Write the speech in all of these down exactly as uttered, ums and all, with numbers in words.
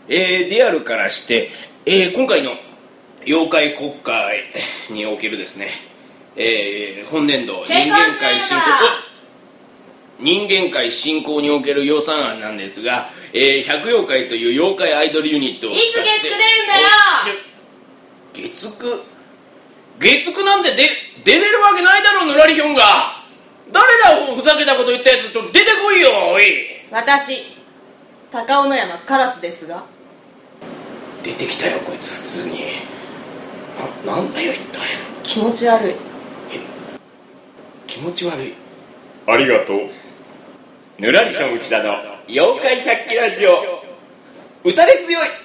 えー、であるからして、えー、今回の妖怪国会におけるですね、えー、本年度人間界振興人間界振興における予算案なんですが、えー、百妖怪という妖怪アイドルユニットを使って。 いつ月9出るんだよ。 月九月九なんてで出れるわけないだろう、ぬらりひょんが。誰だ、ふざけたこと言ったやつ。ちょっと出てこいよ、おい。 私高尾の山カラスですが。 出てきたよ、こいつ。普通にな、なんだよ一体。 気持ち悪い。 え、気持ち悪い。ありがとう。ぬらりひょん内田の妖怪百鬼ラジオ。打たれ強い。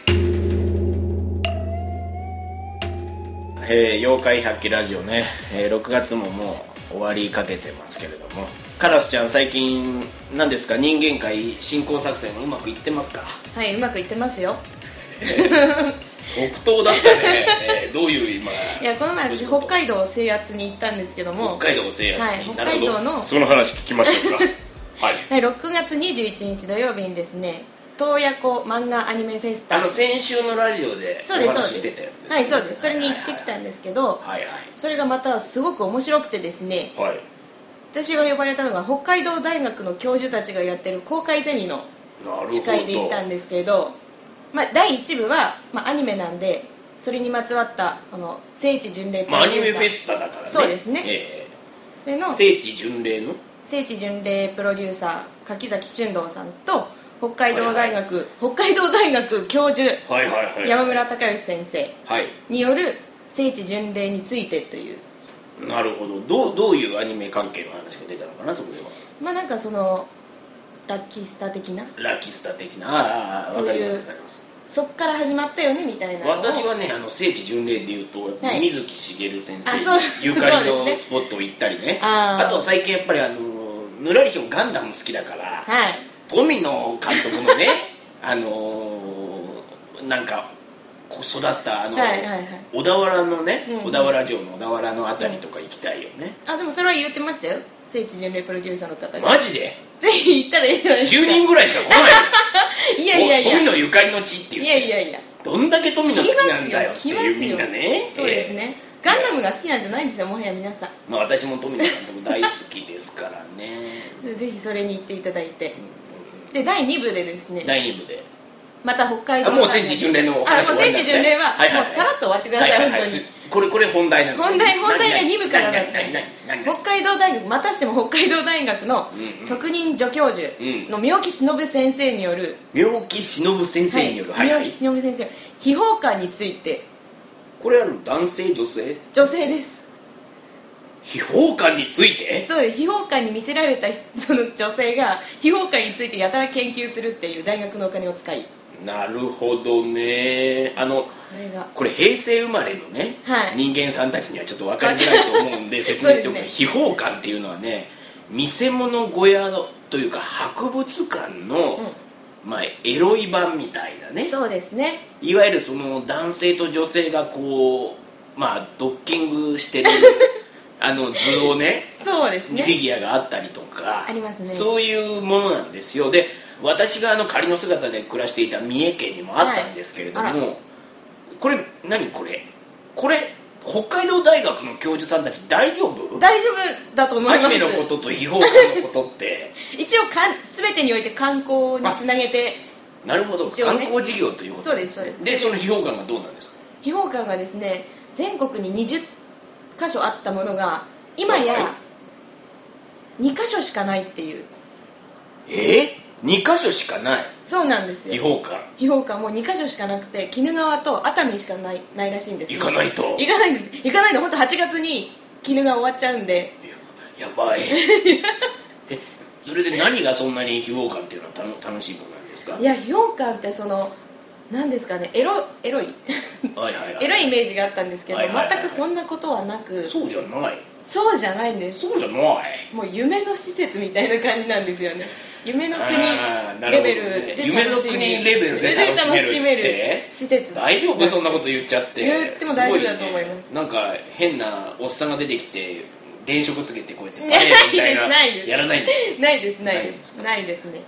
えー、妖怪百鬼ラジオね、えー、ろくがつももう終わりかけてますけれども、カラスちゃん最近何ですか、人間界振興作戦うまくいってますか？ はい、うまくいってますよ。 即答だったね。えー、どういう今。 いや、この前私北海道制圧に行ったんですけども。 北海道制圧に、 はい、北海道のその話聞きましたか？はい、 はい、ろくがつにじゅういちにち土曜日にですね、洞爺湖漫画アニメフェスタ、 あの先週のラジオでお話ししてたやつですね。 はい、そうです。それに行ってきたんですけど、はいはい、それがまたすごく面白くてですね、はい、私が呼ばれたのが北海道大学の教授たちがやってる公開ゼミの司会で行ったんですけど、まあ、だいいち部は、まあ、アニメなんで、それにまつわったこの聖地巡礼プロデューサー、まあ、アニメフェスタだからね。そうですね、えー、それの聖地巡礼の聖地巡礼プロデューサー柿崎俊道さんと北海道大学、はいはい、北海道大学教授、はいはいはいはい、山村隆義先生による聖地巡礼についてという。なるほど。どう、どういうアニメ関係の話が出たのかな、そこでは。まあなんかそのラッキースタ的なラッキースタ的な、ああ、分かります分かります。そっから始まったよねみたいな。私はね、あの聖地巡礼でいうと、はい、水木しげる先生ゆかりのスポットを行ったりね、あ, あと最近やっぱりあのぬらりひょんガンダム好きだから、はい、富野監督のねあのー、なんか育ったあの、はいはいはい、小田原のね、うんうん、小田原城の小田原のあたりとか行きたいよね、うん、あ、でもそれは言ってましたよ、聖地巡礼プロデューサーの方が。マジで？ぜひ行ったらいいじゃないですか。じゅうにんぐらいしか来ないいやいやいや、富野ゆかりの地っていう、いやいやいや、どんだけ富野好きなんだよっていう、みんなね。そうですね、えー、ガンダムが好きなんじゃないんですよ、もはや皆さん。まあ私も富野監督大好きですからねぜひそれに行っていただいて、うん、でだいに部でですね、だいに部でまた北海道、あ、もう聖地巡礼のお話終わりだね。あ、もう聖地巡礼は、はいはいはい、もうさらっと終わってください、はいはいはい、本当に。これこれ本題なの。本題本題がに部からだったんです。北海道大学、またしても北海道大学の特任助教授の妙木忍先生による、妙木忍先生による、はい、妙木忍先生、秘宝館について。これは男性女性？女性です。秘宝館について？そうです。秘宝館に見せられたその女性が秘宝館についてやたら研究するっていう大学のお金を使い。なるほどね。あの こ, れがこれ平成生まれのね、はい、人間さんたちにはちょっと分かりづらいと思うんで説明しておくと、ね、秘宝館っていうのはね、見せ物小屋のというか博物館の、うん、まあ、エロい版みたいなね。そうですね。いわゆるその男性と女性がこう、まあ、ドッキングしてるあの図をね、そうですね、フィギュアがあったりとかありますね。そういうものなんですよ。で、私があの仮の姿で暮らしていた三重県にもあったんですけれども、はい、これ何これこれ北海道大学の教授さんたち大丈夫？大丈夫だと思います。アニメのことと秘宝館のことって一応かん全てにおいて観光につなげて、なるほど、ね、観光事業ということです。そうですそうです。で、その秘宝館がどうなんですか？秘宝館がですね、全国ににじゅっかしょあったものが今やにかしょしかないっていう。えーにかしょしかない。そうなんですよ。秘宝館秘宝館もうにかしょしかなくて、鬼怒川と熱海しかない、ないらしいんですよ。行かないと行かないんです。行かないと本当はちがつに鬼怒川終わっちゃうんで、や, やばいえ、それで何がそんなに秘宝館っていうのはた楽しいものなんですか？いや、秘宝館ってその何ですかね、エロエロいはいはい、はい、エロいイメージがあったんですけど、はいはいはいはい、全くそんなことはなく。そうじゃない。そうじゃないんです。そうじゃない。もう夢の施設みたいな感じなんですよね。夢の国レベルで、ね、夢の国レベルで楽しめるって施設。大丈夫？そんなこと言っちゃって。言っても大丈夫だと思います。なんか変なおっさんが出てきて電飾つけてこうやってみたいなないです。やらないんです。ないですないですないですね。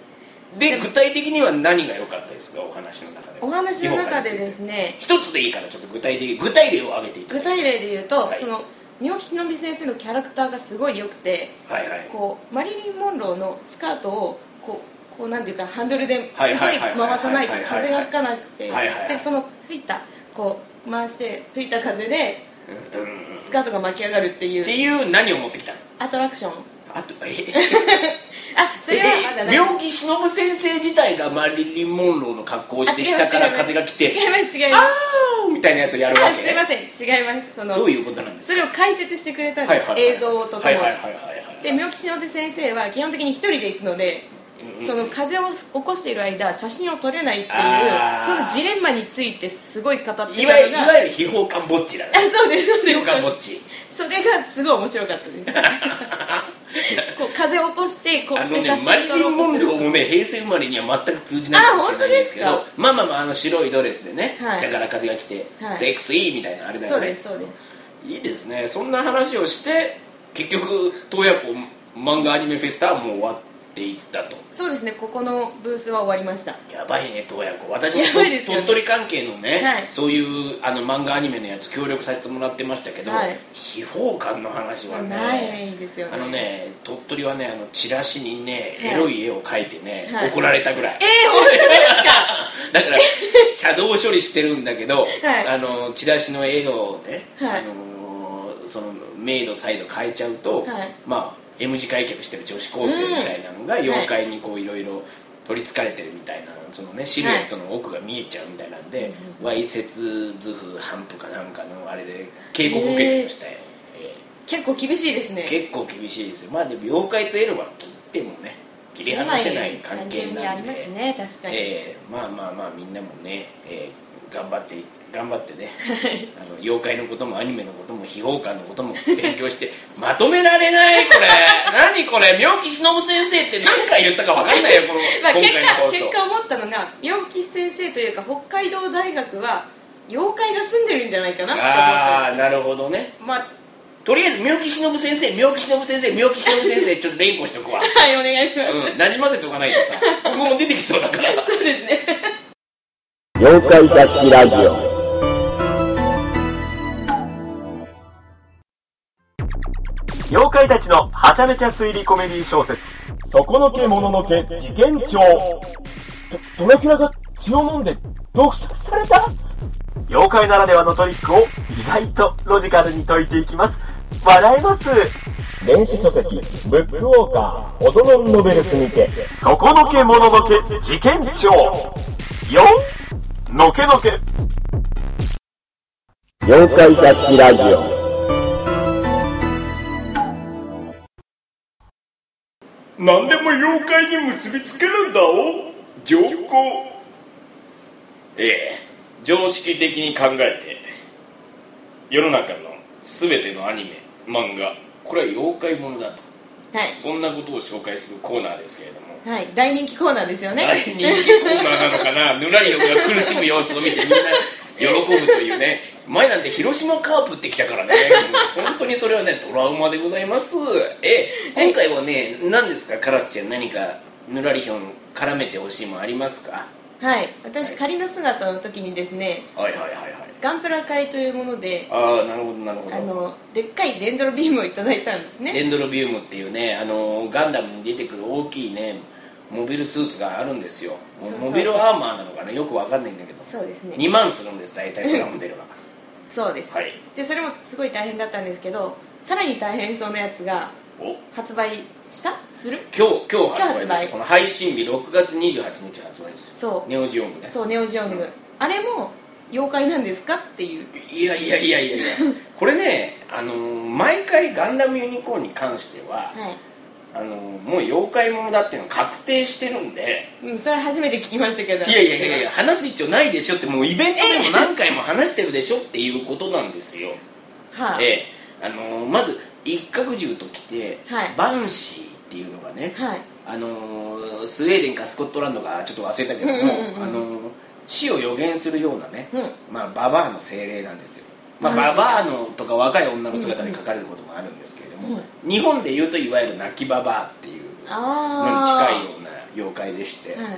で具体的には何が良かったですか、お話の中で。 お話の中でですね、 一つでいいからちょっと具体的具体例を挙げていただ具体例で言うと、 はい、 その妙吉のび先生のキャラクターがすごい良くて、 はいはい、 こうマリリン・モンローのスカートをこうこうなんていうかハンドルですごい回さないと風が吹かなくて、でその吹いたこう回して吹いた風でスカートが巻き上がるっていうっていう何を持ってきたの？ アトラクション。 あとえあ、それはまだない。 妙吉忍先生自体がマリリン・モンローの格好をして下から風が来て、 違います違います、 あーみたいなやつをやるわけ。 すいません、違います。そのどういうことなんですか？ それを解説してくれたんです、はいはいはい、映像とともに。で妙吉忍先生は基本的に一人で行くので、うん、その風を起こしている間写真を撮れないっていうそのジレンマについてすごい語ってたのが、いわゆるいわゆる秘宝感ぼっちだね。 あ、そうですそうです、 秘宝感ぼっち。 それがすごい面白かったですこう風を起こしてこう、ね、写真撮ろうとする。 マリリン・モンローもね、平成生まれには全く通じないかもしれないんですけど、まあまあまあ、あの白いドレスでね、はい、下から風が来て、はい、セクシーみたいなあれだよね。 そうですそうです。 いいですね。そんな話をして結局洞爺湖漫画アニメフェスタはもう終わっていったと。 そうですね、ここのブースは終わりました。 やばいね、洞爺湖。私も鳥取関係のね、はい、そういうあの漫画アニメのやつ協力させてもらってましたけど、はい、秘宝館の話はね、 ないですよね。 あのね、鳥取はね、あのチラシにね、エロい絵を描いてね、はい、怒られたぐらい。 えー、本当ですか？ だからシャドウ処理してるんだけど、はい、あのチラシの絵をね、はい、あのその明度再度変えちゃうと、はい、まあM 字開脚してる女子高生みたいなのが妖怪にこういろいろ取りつかれてるみたいな、そのねシルエットの奥が見えちゃうみたいなんで、わいせつ図譜反復かなんかのあれで警告を受けてましたよ。 えー、結構厳しいですね。 結構厳しいですよ。まあでも妖怪とエロは切ってもね切り離せない関係なんで、 ありますね、確かに。 えー、まあまあまあみんなもね、えー、頑張って頑張ってねあの妖怪のこともアニメのことも秘宝館のことも勉強してまとめられないこれ何これ、妙吉忍先生って何回言ったか分かんないよこのまあ今回の放送。 結果結果思ったのが、妙吉先生というか北海道大学は妖怪が住んでるんじゃないかなって思ったんです。 ああ、なるほどね。まあとりあえず妙吉忍先生妙吉忍先生妙吉忍先生ちょっと連呼しておくわはい、お願いします。 うん、なじませておかないとさここも出てきそうだからそうですね妖怪雑記ラジオ。 妖怪たちのはちゃめちゃ推理コメディ小説、 そこのけもののけ事件帳。ドラキュラが血を飲んで毒殺された。 妖怪ならではのトリックを意外とロジカルに解いていきます。笑えます。 電子書籍ブックウォーカーオドノンノベルスにて、 そこのけもののけ事件帳よんのけのけ。 妖怪雑記ラジオ。 何でも妖怪に結びつけるんだお上皇。ええ、常識的に考えて世の中の全てのアニメ漫画、これは妖怪ものだと、はい、そんなことを紹介するコーナーですけれども、 はい、大人気コーナーですよね。 大人気コーナーなのかなぬらりよが苦しむ様子を見てみんな喜ぶというね。前なんて広島カープってきたからね本当にそれはねトラウマでございます。え今回はね、何ですかカラスちゃん、何かぬらりひょん絡めてほしいもんありますか？ はい、私、はい、仮の姿の時にですね、 はいはいはいはい、 ガンプラ会というもので、 ああなるほどなるほど、 あのでっかいデンドロビームをいただいたんですね。 デンドロビウムっていうね、あのガンダムに出てくる大きいねモビルスーツがあるんですよ。モビルアーマーなのかな、よくわかんないんだけど、 そうですね、 にまんするんです大体プラモデルはそうです、はい、でそれもすごい大変だったんですけど、さらに大変そうなやつが発売したする今日今日発売です。この配信日ろくがつにじゅうはちにち発売です。 そう、 ネオジオングね。 そう、ネオジオング、うん、あれも妖怪なんですかっていう。 いやいやいやいやいやこれね、あのー、毎回ガンダムユニコーンに関しては、はい、あのもう妖怪ものだっていうの確定してるんで、 うん、それ初めて聞きましたけど、 いやいやいやいや話す必要ないでしょって、もうイベントでも何回も話してるでしょっていうことなんですよ。はあ、ええ、あのまず一角獣ときて、はい、バンシーっていうのがね、はい、あのスウェーデンかスコットランドかちょっと忘れたけども、うんうんうん、あの死を予言するようなね、うん、まあババアの精霊なんですよ。まあ、ババアのとか若い女の姿で書かれることもあるんですけれども、うんうん、日本でいうといわゆる泣きババアっていうのに近いような妖怪でして、 はい、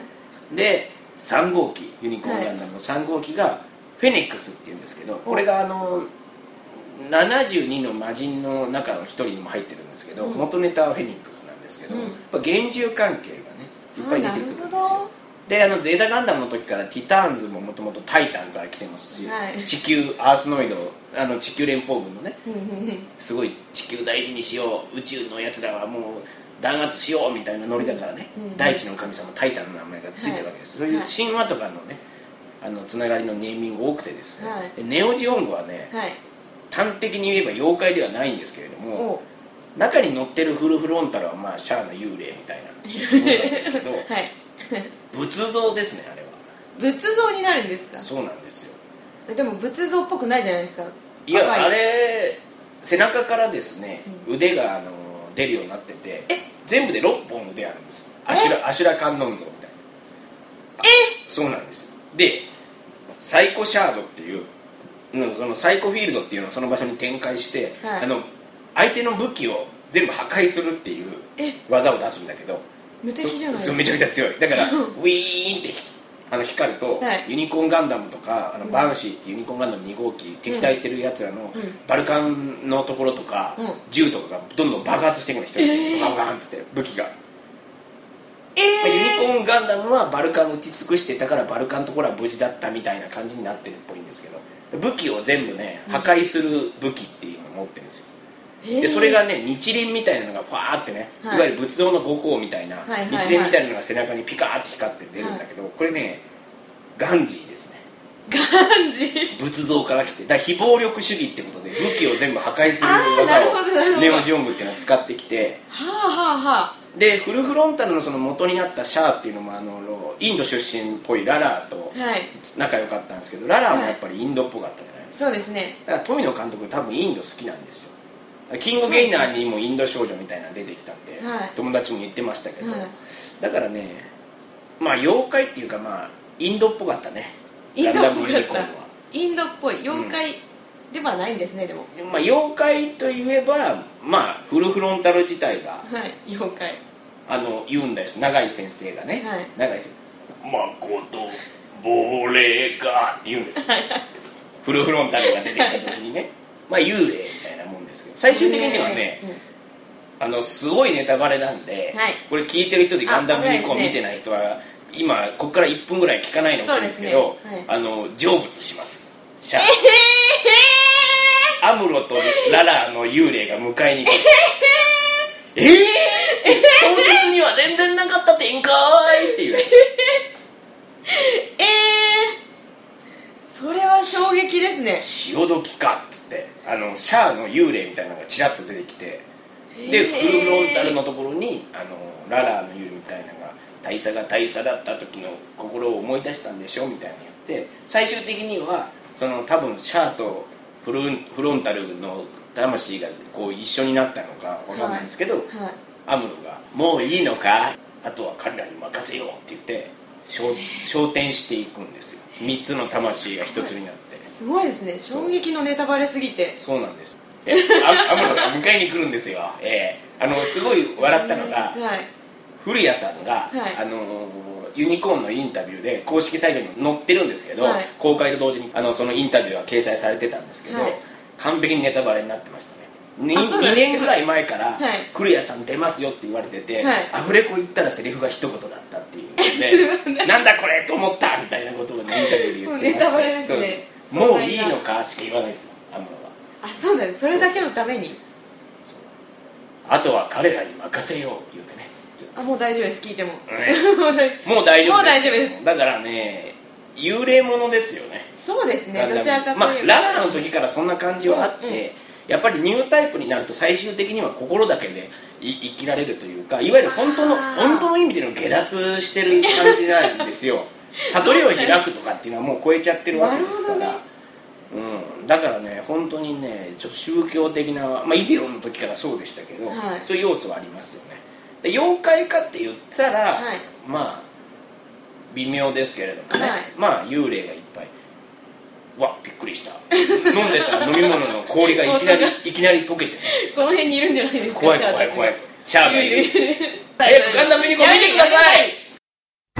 でさん号機ユニコーンガンダムのさん号機がフェニックスっていうんですけど、これがあのななじゅうにの魔人の中の一人にも入ってるんですけど、うん、元ネタはフェニックスなんですけど、うん、やっぱ幻獣関係がねいっぱい出てくるんですよ。であのゼータガンダムの時からティターンズももともとタイタンから来てますし、はい、地球アースノイドあの地球連邦軍のねすごい地球大事にしよう宇宙のやつらはもう弾圧しようみたいなノリだからね、うんうん、大地の神様タイタンの名前がついてるわけです、はい、そういう神話とかのねあのつながりのネーミング多くてですね、はい、でネオジオングはね、はい、端的に言えば妖怪ではないんですけれども中に乗ってるフルフロンタルはまあシャアの幽霊みたいなものなんですけど、はい、仏像ですね。あれは仏像になるんですか？ そうなんですよ。 でも仏像っぽくないじゃないですか。 いやあれ背中からですね、うん、腕があの出るようになってて全部でろっぽん腕あるんです。アシュラ、アシュラ観音像みたいな。 えそうなんです。でサイコシャードっていうそのサイコフィールドっていうのをその場所に展開して、はい、あの相手の武器を全部破壊するっていう技を出すんだけど無敵じゃないですか。 めちゃくちゃ強い。だからウィーンってあの光ると、はい、ユニコーンガンダムとかあのバンシーっていうユニコーンガンダムに号機敵対してるやつらの、うん、バルカンのところとか、うん、銃とかがどんどん爆発していくの。一人でバンバンっつって武器が、えーまあ、ユニコーンガンダムはバルカン打ち尽くしてたからバルカンのところは無事だったみたいな感じになってるっぽいんですけど、武器を全部ね破壊する武器っていうのを持ってるんですよ。でそれがね日輪みたいなのがファーってね、はい、いわゆる仏像の五光みたいな、はいはいはい、日輪みたいなのが背中にピカーって光って出るんだけど、はい、これねガンジーですね。 ガンジー仏像から来てだから非暴力主義ってことで武器を全部破壊する技をネオジオングっていうのは使ってきて、 はあはあはあ、 でフルフロンタルのその元になったシャアっていうのもあのインド出身っぽいララーと仲良かったんですけど、はい、ララーもやっぱりインドっぽかったじゃないですか、 はい、そうですね。 だから富野監督多分インド好きなんですよ。キングゲイナーにもインド少女みたいなの出てきたって、はい、友達も言ってましたけど、はい、だからねまあ妖怪っていうかまあインドっぽかったね。 インドっぽかったインドっぽい妖怪ではないんですね、うん、でもまあ妖怪といえばまあフルフロンタル自体が、 はい、妖怪あの言うんです永井先生がね、はい、永井先生まこと亡霊かって言うんですよフルフロンタルが出てきた時にねまあ幽霊みたいなもんですけど最終的にはね、うん、あのすごいネタバレなんで、はい、これ聞いてる人でガンダムユニコーン見てない人は今ここからいっぷんぐらい聞かないのかもしれないですけど、ねはい、あの成仏しますシャア、えー、アムロとララの幽霊が迎えに来るえー、えー、小説には全然なかった展開っていうえー、それは衝撃ですね。 潮時かっつってあのシャアの幽霊みたいなのがチラッと出てきて、でフルフロンタルのところにあのララの幽霊みたいなのが大佐が大佐だった時の心を思い出したんでしょみたいなの言って最終的にはその多分シャアとフルフロンタルの魂がこう一緒になったのか分かんないんですけど、はいはい、アムロがもういいのかあとは彼らに任せようって言って昇天していくんですよ。みっつの魂がひとつになってすごいですね。衝撃のネタバレすぎてそうなんです。でアムロが迎えに来るんですよ、えー、あのすごい笑ったのが、はい、古谷さんが、はい、あのユニコーンのインタビューで公式サイトに載ってるんですけど、はい、公開と同時にあのそのインタビューは掲載されてたんですけど、はい、完璧にネタバレになってましたね。 2, にねんぐらい前から、はい、古谷さん出ますよって言われてて、はい、アフレコ行ったらセリフが一言だったっていうのでなんだこれと思ったみたいなことを、ね、インタビューで言ってました。もうネタバレですね。もういいのかしか言わないですよアムロは。 あ、そうなんです。それだけのためにそうあとは彼らに任せよう言うてね。 あ、もう大丈夫です聞いても、ね、 もう大丈夫です。もう大丈夫です。 だからね幽霊ものですよね。 そうですね。どちらかというと、 まあ、ララの時からそんな感じはあって、うんうん、やっぱりニュータイプになると最終的には心だけで生きられるというかいわゆる本当の本当の意味での下脱してる感じなんですよ悟りを開くとかっていうのはもう超えちゃってるわけですから、ねうん、だからね本当にねちょっと宗教的な、まあ、イデオンの時からそうでしたけど、はい、そういう要素はありますよね。で妖怪かって言ったら、はい、まあ微妙ですけれどもね、はい、まあ幽霊がいっぱい。わっびっくりした飲んでた飲み物の氷がいきなりいきなり溶けて、ね、 この辺にいるんじゃないですか。 怖い怖い怖いシャアがいる早くガンダムユニコーン見てください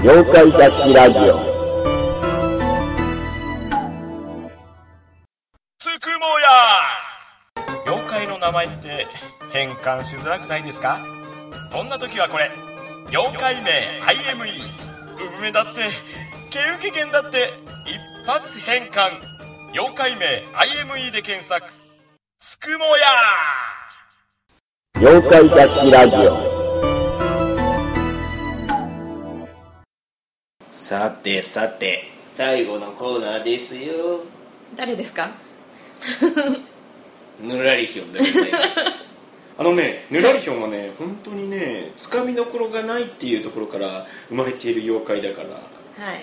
妖怪雑記ラジオ。 つくもや。妖怪の名前って変換しづらくないですか？そんな時はこれ、妖怪名 アイエムイー、 梅だって毛受け源だって一発変換。妖怪名 アイエムイー で検索。つくもや。 妖怪雑記ラジオ。 さてさて、最後のコーナーですよ。 誰ですか？ ぬらりひょんでございます。あのね、ぬらりひょんはね、本当にね、つかみどころがないっていうところから生まれている妖怪だから、はい、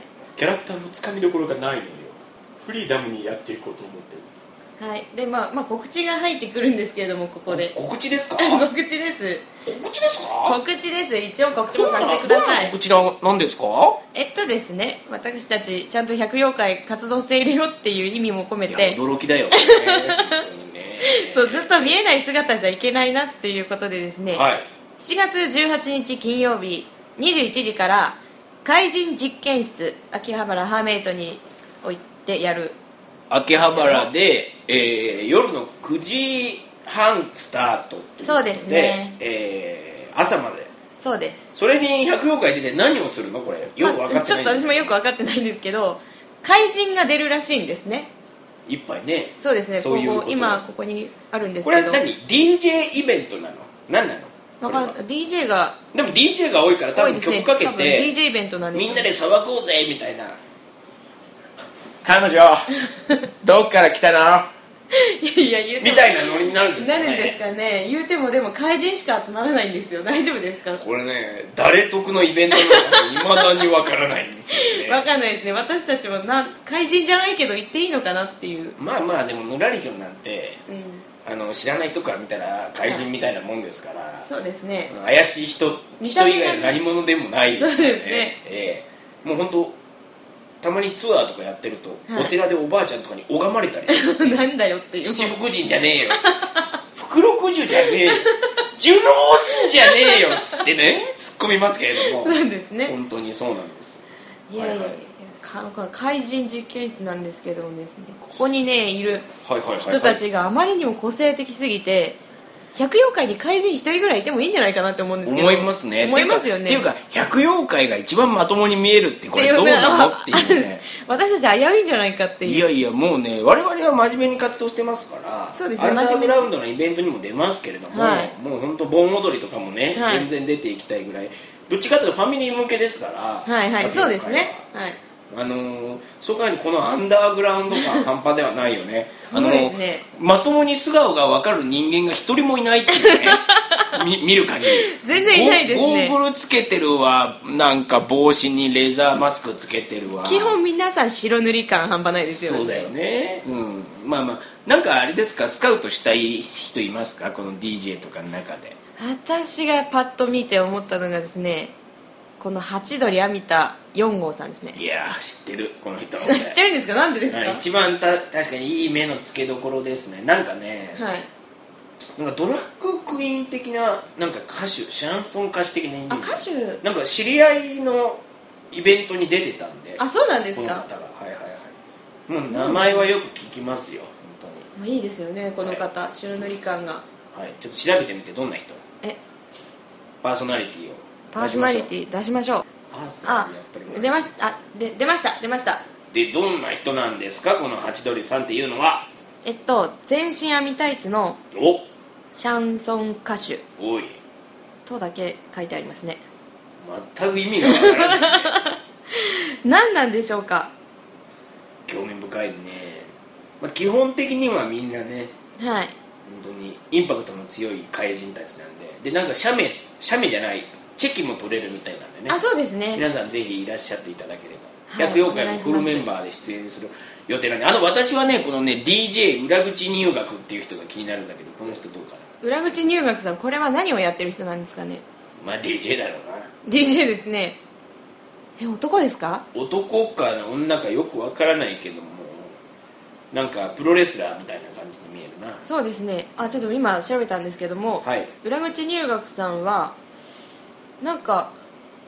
キャラクターのつかみどころがないのよ。フリーダムにやっていこうと思ってる。 はい、でまあ、まあ告知が入ってくるんですけれども、ここで告知ですか？ 告知です。 告知ですか？ 告知です。一応告知もさせてください。 告知は何ですか？ えっとですね、私たちちゃんと百妖怪活動しているよっていう意味も込めて、 いや驚きだよね。 そう、ずっと見えない姿じゃいけないなっていうことでですね、はい、しちがつじゅうはちにち金曜日にじゅういちじから怪人実験室秋葉原ハーメイトに置いてやる、 秋葉原で、えー、夜のくじはんスタートっていうことで、 そうですね、 えー、朝まで。 そうです。 それに百妖怪出て何をするの？これよく分かってない、まあ、 ちょっと私もよく分かってないんですけど、怪人が出るらしいんですね。 いっぱいね。 そうですね。 そういうことです。 今ここにあるんですけど、 これは何？ ディージェー イベントなの？何なの？ わかん ディージェー がでも ディージェー が多いから多分曲かけて、 ね、ディージェー イベントなんです、ね、 みんなで騒ごうぜみたいな。 彼女どっから来たの？ いや言うてもみたいなノリになるんですかね。 なるんですかね。言うてもでも怪人しか集まらないんですよ。大丈夫ですか？これね、誰得のイベントなのか未だにわからないんですよね。 わかんないですね。私たちもな怪人じゃないけど言っていいのかなっていう。 まあまあでもぬらりひょんなんて、うん、あの知らない人から見たら怪人みたいなもんですから、はい、 そうですね。 怪しい人人以外の何者でもないですからね。 そうですね、 えー、もう本当たまにツアーとかやってると、はい、お寺でおばあちゃんとかに拝まれたりしますなんだよっていう。 七福神じゃねえよ福禄寿じゃねえよ寿老神じゃねえよっつってね突っ込みますけれども、 なんですね。 本当にそうなんです。 いやいやいや、はいはい、怪人実験室なんですけどもですね、ここにねいる人たちがあまりにも個性的すぎて、百妖怪に怪人一人ぐらいいてもいいんじゃないかなって思うんですけど。 思いますね。 思いますよね。 っていうか百妖怪が一番まともに見えるってこれどうなのっていうね。 私たち危ういんじゃないかっていう。 いやいやもうね、我々は真面目に活動してますから、 そうですね、 アンダーグラウンドのイベントにも出ますけれども、 はい、 もう本当盆踊りとかもね、はい、全然出ていきたいぐらい、どっちかというとファミリー向けですから。 はいはい、そうですね。はい。 あのー、そうかにこのアンダーグラウンド感半端ではないよね。 そうですね、 あのー、まともに素顔が分かる人間が一人もいないっていうね見, 見る限り全然いないですね。 ゴーグルつけてるわ、なんか帽子にレザーマスクつけてるわ。 基本皆さん白塗り感半端ないですよね。 そうだよね、うん、まあまあなんかあれですか、スカウトしたい人いますか、この ディージェー とかの中で。 私がパッと見て思ったのがですね、このハチドリ編みたよん号さんですね。 いや知ってる、この人。 知ってるんですか？なんでですか？ 一番た確かにいい目の付けどころですね。なんかね、はい、なんかドラッグクイーン的な、なんか歌手、シャンソン歌手的なイメージ。 あ、歌手。 なんか知り合いのイベントに出てたんで。 あ、そうなんですか？ この方が、はいはいはい。もう名前はよく聞きますよ、本当に。いいですよね、この方、はい、白塗り感が。 はい、ちょっと調べてみて、どんな人？え、パーソナリティを。 パーソナリティ出しましょう。あ、出ました。あ、で出ました出ました。 でどんな人なんですか、このハチドリさんっていうのは。 えっと全身編みタイツのおシャンソン歌手おいとだけ書いてありますね。 全く意味がわからない、ね、 何なんでしょうか。 興味深いね、まあ、基本的にはみんなね、はい、本当にインパクトの強い怪人たちなんで、でなんか写メ写メじゃないチェキも取れるみたいなんでね。 あ、そうですね。 皆さんぜひいらっしゃっていただければ、百妖怪もフルメンバーで出演する予定なんで。あの私はね、このね ディージェー 裏口入学っていう人が気になるんだけど、この人どうかな。 裏口入学さん、これは何をやってる人なんですかね。 まあ ディージェー だろうな。 ディージェー ですね。え、男ですか？ 男か女かよくわからないけども、なんかプロレスラーみたいな感じに見えるな。 そうですね。あ、ちょっと今調べたんですけども、はい、裏口入学さんはなんか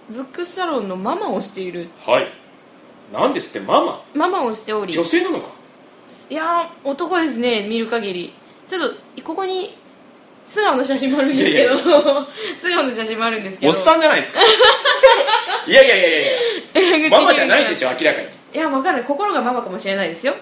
ブックサロンのママをしている。 はい。なんですってママママをしており、 女性なのか。 いやー男ですね、見る限り。ちょっとここに素顔の写真もあるんですけど、素顔の写真もあるんですけど、 おっさんじゃないですか。いやいやいやいやママじゃないでしょ、明らかに。 いや分かんない、心がママかもしれないですよ。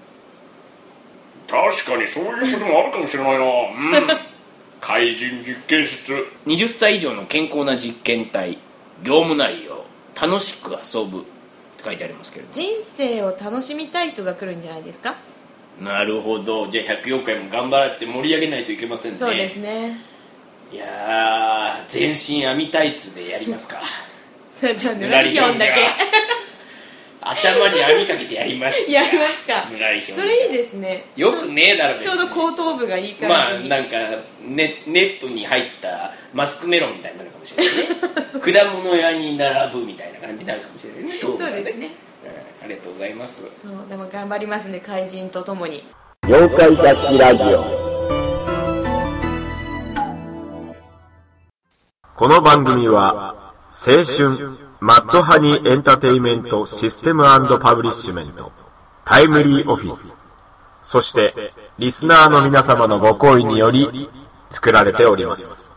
確かにそういうこともあるかもしれないな。うん怪人実験室。はたち以上の健康な実験体、業務内容、楽しく遊ぶって書いてありますけれども、 人生を楽しみたい人が来るんじゃないですか。 なるほど。じゃあひゃくよんかいも頑張って盛り上げないといけませんね。 そうですね。 いやー、全身網タイツでやりますか。 じゃあぬらりひょんだけ頭に網かけてやります。 やりますか。 ぬらりひょん。 それいいですね。 よくねえだろ別に。 ちょうど後頭部がいい感じに。 まあなんか ネ, ネットに入ったマスクメロンみたいになるかもしれないね。果物屋に並ぶみたいな感じになるかもしれないね。 そうですね、 うん、ありがとうございます。 そうでも頑張りますね、怪人とともに。 妖怪雑記ラジオ。この番組は青春マッドハニーエンターテイメントシステム&パブリッシュメント、タイムリーオフィス、そしてリスナーの皆様のご厚意により作られております。